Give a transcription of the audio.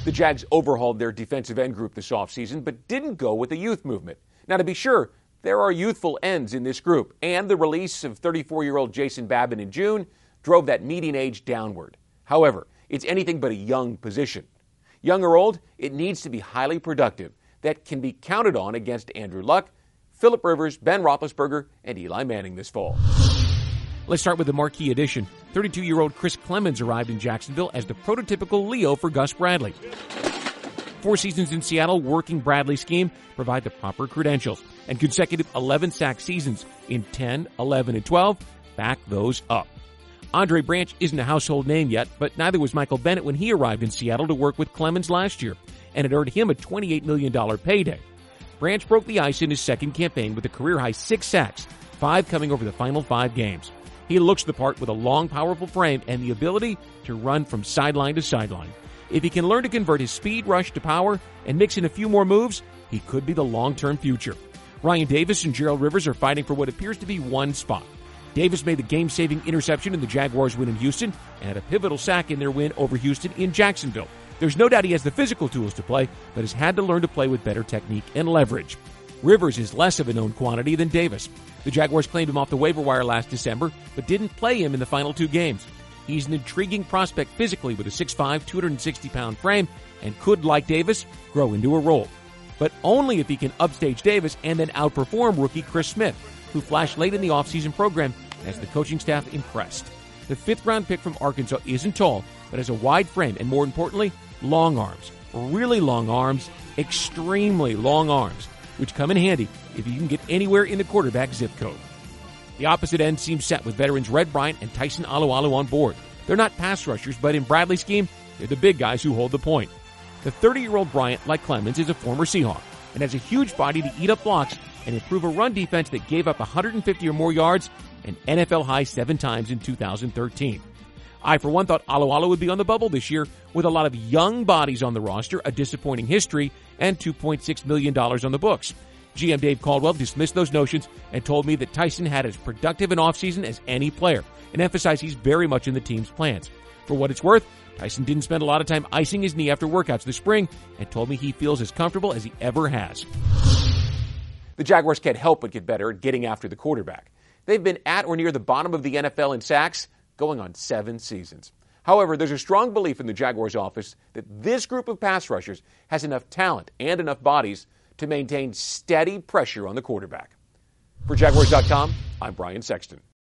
The Jags overhauled their defensive end group this offseason, but didn't go with the youth movement. Now, to be sure, there are youthful ends in this group, and the release of 34-year-old Jason Babin in June drove that median age downward. However, it's anything but a young position. Young or old, it needs to be highly productive that can be counted on against Andrew Luck, Phillip Rivers, Ben Roethlisberger, and Eli Manning this fall. Let's start with the marquee addition. 32-year-old Chris Clemons arrived in Jacksonville as the prototypical Leo for Gus Bradley. 4 seasons in Seattle working Bradley's scheme provide the proper credentials, and consecutive 11-sack seasons in 10, 11, and 12 back those up. Andre Branch isn't a household name yet, but neither was Michael Bennett when he arrived in Seattle to work with Clemons last year, and it earned him a $28 million payday. Branch broke the ice in his second campaign with a career-high 6 sacks, 5 coming over the final 5 games. He looks the part with a long, powerful frame and the ability to run from sideline to sideline. If he can learn to convert his speed rush to power and mix in a few more moves, he could be the long-term future. Ryan Davis and Gerald Rivers are fighting for what appears to be one spot. Davis made the game-saving interception in the Jaguars' win in Houston and had a pivotal sack in their win over Houston in Jacksonville. There's no doubt he has the physical tools to play, but has had to learn to play with better technique and leverage. Rivers is less of a known quantity than Davis. The Jaguars claimed him off the waiver wire last December, but didn't play him in the final 2 games. He's an intriguing prospect physically with a 6'5", 260-pound frame and could, like Davis, grow into a role. But only if he can upstage Davis and then outperform rookie Chris Smith, who flashed late in the offseason program as the coaching staff impressed. The 5th-round pick from Arkansas isn't tall, but has a wide frame and, more importantly, long arms. Really long arms, extremely long arms, which come in handy if you can get anywhere in the quarterback zip code. The opposite end seems set with veterans Red Bryant and Tyson Alualu on board. They're not pass rushers, but in Bradley's scheme, they're the big guys who hold the point. The 30-year-old Bryant, like Clemons, is a former Seahawk and has a huge body to eat up blocks and improve a run defense that gave up 150 or more yards, an NFL high 7 times in 2013. I, for one, thought Alualu would be on the bubble this year with a lot of young bodies on the roster, a disappointing history, and $2.6 million on the books. GM Dave Caldwell dismissed those notions and told me that Tyson had as productive an offseason as any player and emphasized he's very much in the team's plans. For what it's worth, Tyson didn't spend a lot of time icing his knee after workouts this spring and told me he feels as comfortable as he ever has. The Jaguars can't help but get better at getting after the quarterback. They've been at or near the bottom of the NFL in sacks, going on 7 seasons. However, there's a strong belief in the Jaguars office that this group of pass rushers has enough talent and enough bodies to maintain steady pressure on the quarterback. For Jaguars.com, I'm Brian Sexton.